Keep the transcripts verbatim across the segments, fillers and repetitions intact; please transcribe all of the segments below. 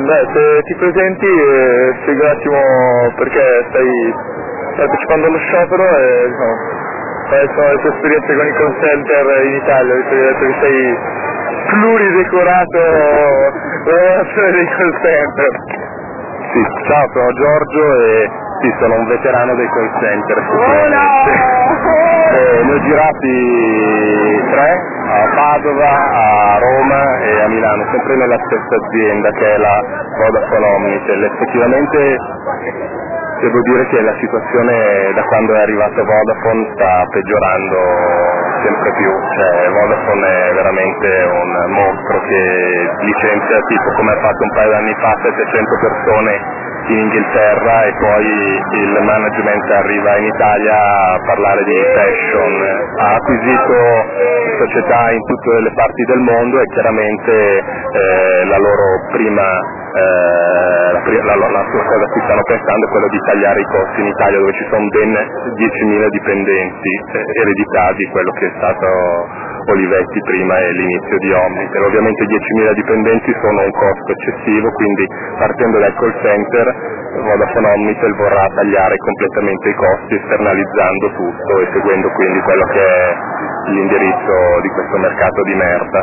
beh, se ti presenti e spieghi un attimo perché stai partecipando allo sciopero e diciamo, quali sono le tue esperienze con i call center in Italia, visto che hai detto che sei pluridecorato lavoratore dei call center. Sì, ciao, sono Giorgio e sì, sono un veterano dei call center. Oh no! Eh, ne ho girati tre, a Padova, a Roma e a Milano, sempre nella stessa azienda che è la Vodafone Omnitel. Effettivamente devo dire che la situazione da quando è arrivato Vodafone sta peggiorando sempre più, cioè Vodafone è veramente un mostro che licenzia tipo come ha fatto un paio d'anni fa settecento persone in Inghilterra e poi il management arriva in Italia a parlare di recession. Ha acquisito società in tutte le parti del mondo e chiaramente eh, la loro prima eh, la, la, la, la cosa a cui stanno pensando è quello di tagliare i costi in Italia, dove ci sono ben diecimila dipendenti eh, ereditati di quello che è stato Olivetti prima e l'inizio di Omnitel. Ovviamente diecimila dipendenti sono un costo eccessivo, quindi partendo dal call center Vodafone Omnitel vorrà tagliare completamente i costi esternalizzando tutto e seguendo quindi quello che è l'indirizzo di questo mercato di merda.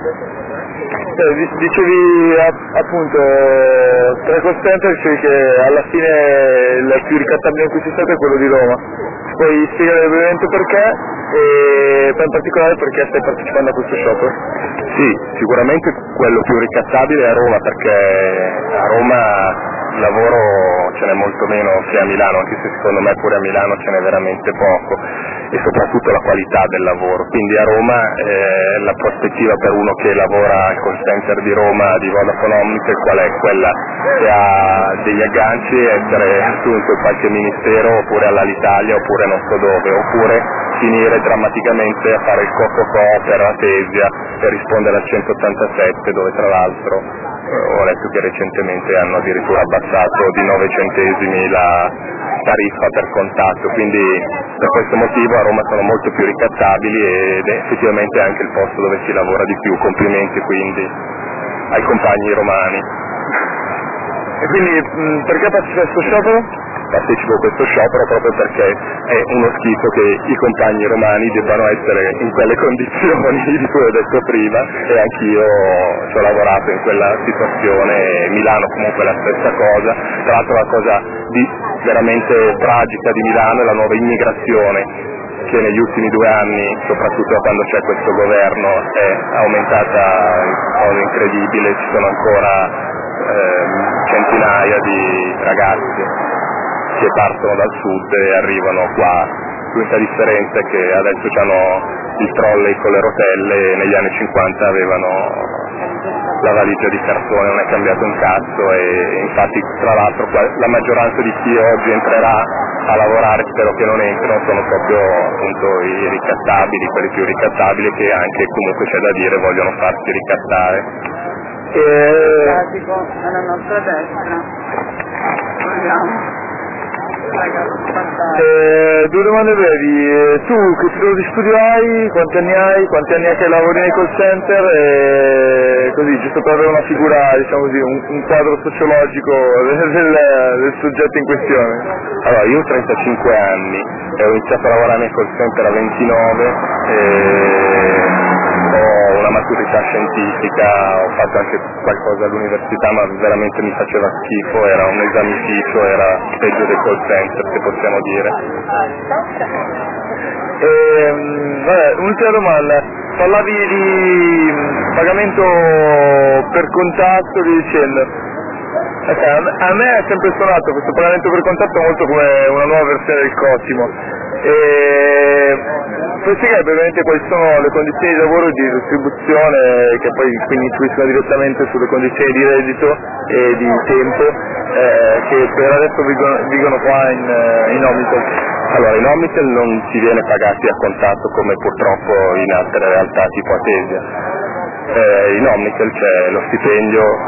Eh, dicevi appunto tra call center, dicevi che alla fine il più ricattabile in cui sei stato è quello di Roma. Puoi spiegare brevemente perché e poi in particolare perché stai partecipando a questo sciopero? Sì, sicuramente quello più ricattabile è a Roma, perché a Roma il lavoro ce n'è molto meno che a Milano, anche se secondo me pure a Milano ce n'è veramente poco, e soprattutto la qualità del lavoro. Quindi a Roma eh, la prospettiva per uno che lavora al call center di Roma di Vodafone Omnitel qual è? Quella che ha degli agganci, essere assunto in qualche ministero oppure all'Alitalia oppure non so dove, oppure finire drammaticamente a fare il co-co-co per Atesia per rispondere al centottantasette, dove tra l'altro eh, ho letto che recentemente hanno addirittura abbassato di nove centesimi la tariffa per contatto, quindi per questo motivo a Roma sono molto più ricattabili ed è effettivamente anche il posto dove si lavora di più. Complimenti quindi ai compagni romani. E quindi mh, perché partecipi a questo sciopero? Partecipo a questo sciopero proprio perché è uno schifo che i compagni romani debbano essere in quelle condizioni di cui ho detto prima, e anch'io ci ho lavorato in quella situazione. Milano comunque è la stessa cosa. Tra l'altro la cosa di veramente tragica di Milano è la nuova immigrazione, che negli ultimi due anni, soprattutto da quando c'è questo governo, è aumentata in modo incredibile. Ci sono ancora ehm, centinaia di ragazzi che partono dal sud e arrivano qua. L'unica differenza è che adesso hanno il trolley con le rotelle e negli anni cinquanta avevano la valigia di cartone, non è cambiato un cazzo, e infatti tra l'altro la maggioranza di chi oggi entrerà a lavorare, spero che non entrino, sono proprio appunto i ricattabili, quelli più ricattabili, che anche comunque c'è da dire vogliono farsi ricattare. E... alla nostra destra. Proviamo. Eh, due domande brevi. Eh, tu che titolo di studio hai? Quanti anni hai? Quanti anni hai che lavori nei call center? E così, giusto per avere una figura, diciamo così, un, un quadro sociologico del, del, del soggetto in questione. Allora, io ho trentacinque anni e ho iniziato a lavorare nei call center a ventinove e ho una maturità scientifica, ho fatto anche qualcosa all'università, ma veramente mi faceva schifo, era un esamificio, era peggio dei call center, se possiamo dire. E, vabbè, un'ultima domanda, parlavi di pagamento per contatto, di dicendo. Okay, a, me, a me è sempre suonato questo pagamento per contatto molto come una nuova versione del Cosimo. E puoi spiegare brevemente quali sono le condizioni di lavoro e di distribuzione che poi quindi influiscono direttamente sulle condizioni di reddito e di tempo eh, che per adesso vigono, vigono qua in, in Omnitel? Allora, in Omnitel non si viene pagati a contatto come purtroppo in altre realtà tipo Atesia. Eh, in Omnitel c'è lo stipendio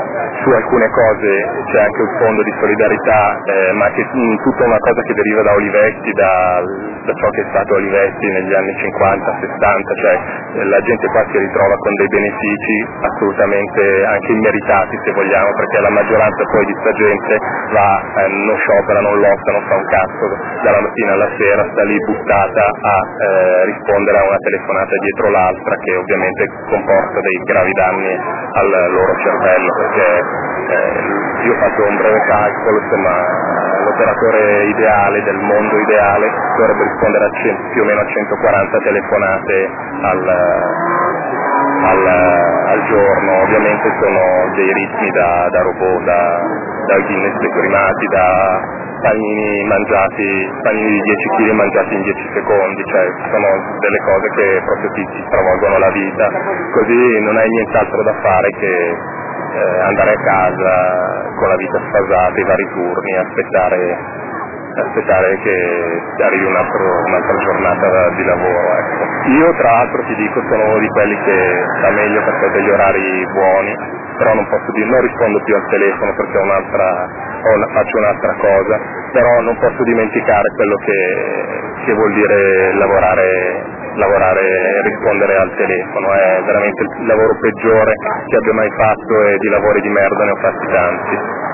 su alcune cose c'è anche un fondo di solidarietà, eh, ma che mh, tutta una cosa che deriva da Olivetti, da, da ciò che è stato Olivetti negli anni cinquanta sessanta, cioè eh, la gente qua si ritrova con dei benefici assolutamente anche immeritati, se vogliamo, perché la maggioranza poi di sta gente va, eh, non sciopera, non lotta, non fa un cazzo, dalla mattina alla sera sta lì buttata a eh, rispondere a una telefonata dietro l'altra, che ovviamente comporta dei gravi danni al loro cervello, perché eh, io ho fatto un breve calcolo, insomma l'operatore ideale del mondo ideale dovrebbe rispondere a cento, più o meno a centoquaranta telefonate al, al, al giorno. Ovviamente sono dei ritmi da, da robot, da, da Guinness dei primati, da panini mangiati, panini di dieci chili mangiati in dieci secondi, cioè sono delle cose che proprio ti, ti stravolgono la vita, così non hai nient'altro da fare che eh, andare a casa con la vita sfasata, i vari turni, aspettare, aspettare che arrivi un altro, un'altra giornata di lavoro. Ecco. Io tra l'altro ti dico sono uno di quelli che sta meglio perché ho degli orari buoni, però non posso dire, non rispondo più al telefono perché ho un'altra, ho una, faccio un'altra cosa, però non posso dimenticare quello che, che vuol dire lavorare, lavorare e rispondere al telefono. È veramente il lavoro peggiore che abbia mai fatto, e di lavori di merda ne ho fatti tanti.